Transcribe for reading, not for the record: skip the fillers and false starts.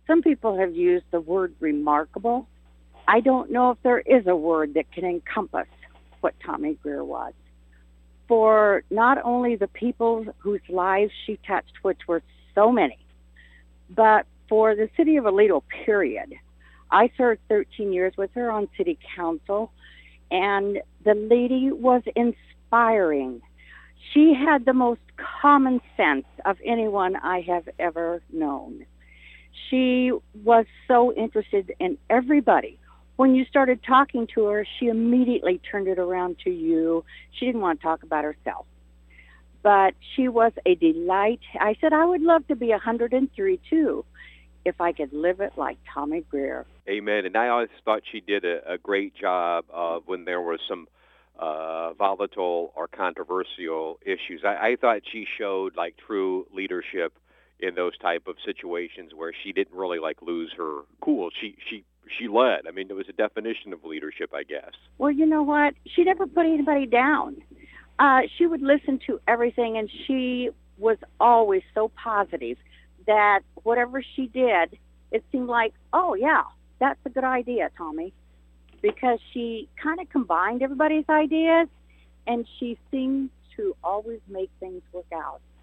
Some people have used the word remarkable. I don't know if there is a word that can encompass what Tommy Greer was. For not only the people whose lives she touched, which were so many, but for the city of Aledo, period. I served 13 years with her on city council, and the lady was inspiring. She had the most common sense of anyone I have ever known. She was so interested in everybody. When you started talking to her, she immediately turned it around to you. She didn't want to talk about herself, but she was a delight. I said, I would love to be 103 too, if I could live it like Tommy Greer. Amen. And I always thought she did a great job of when there was some volatile or controversial issues. I thought she showed like true leadership in those type of situations where she didn't really like lose her cool. She led. I mean, it was a definition of leadership, I guess. Well, you know what? She never put anybody down. She would listen to everything, and she was always so positive that whatever she did, it seemed like, oh, yeah, that's a good idea, Tommy, because she kind of combined everybody's ideas, and she seemed to always make things work out.